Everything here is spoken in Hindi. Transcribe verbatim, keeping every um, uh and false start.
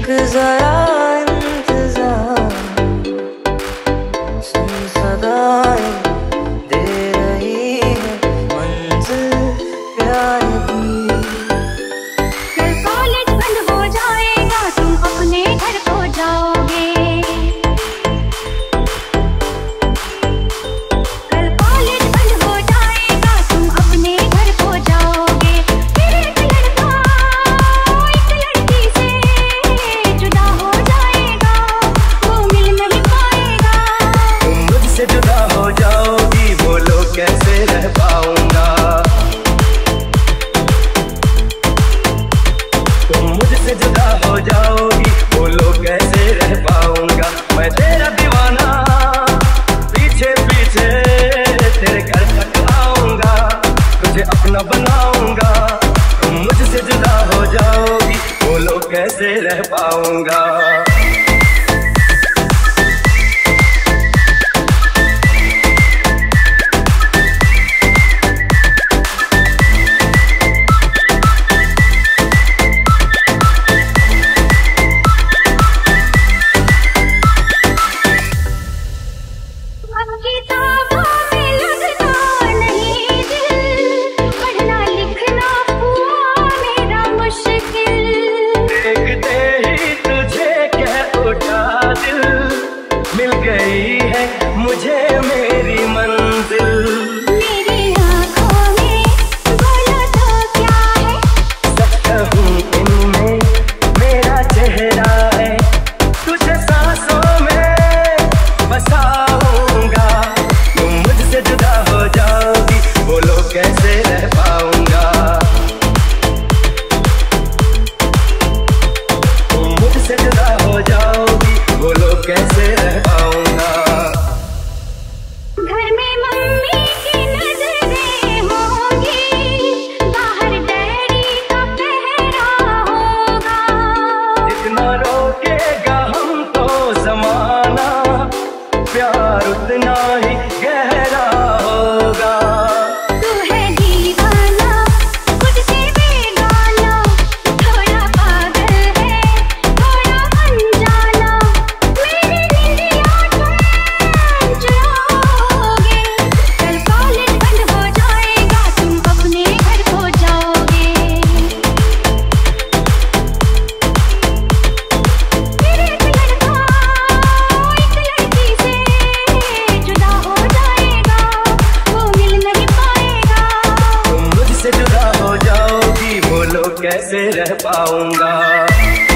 जरा इंतजार, सुन सदाएं दे रही है मंजिल प्यार की। कल कॉलेज बंद हो जाएगा, तुम अपने घर को जाओगे। कल कॉलेज बंद हो जाएगा, तुम अपने घर को जाओगे। फिर एक लड़का एक लड़की से जुदा हो जाएगा, वो मिल नहीं पाएगा। तुम मुझसे जुदा हो जाओगी, बोलो कैसे रह पाऊंगा। तुम मुझसे जुदा हो जाओगी, बोलो कैसे रह पाऊंगा। मैं तेरा दीवाना पीछे पीछे तेरे घर तक आऊंगा, तुझे अपना बनाऊंगा। तुम मुझसे जुदा हो जाओगी, बोलो कैसे रह पाऊंगा। अब किताबों में लगता नहीं दिल, पढ़ना लिखना हुआ मेरा मुश्किल। देखते ही तुझे क्या उठा दिल, मिल गई है मुझे मेरी मंजिल। मेरी आँखों में बोलो तो क्या है, सच कहूँ इनमें मेरा चेहरा है। तुझे सांसों में बसाऊंगा। तुम मुझसे जुदा हो जाओगी, बोलो कैसे रह पाऊंगा। तुम मुझसे जुदा हो जाओगी, बोलो कैसे रह पाऊंगा। घर में मम्मी की नजरें होंगी, बाहर डैडी का पहरा होगा। जितना रोकेगा हमको ज़माना, प्यार उतना ही गहरा होगा। तू है दीवाना, मुझसे बेगाना, थोड़ा पागल है, थोड़ा अनजाना। मेरी निंदिया तुम चुराओगे। कल कॉलेज बंद हो जाएगा, तुम अपने घर को जाओगे। फिर एक लड़का एक लड़की से जुदा हो जाएगा, वो मिल नहीं पाएगा। तुम मुझसे जुदा हो जाओगी, बोलो कैसे रह पाऊंगा।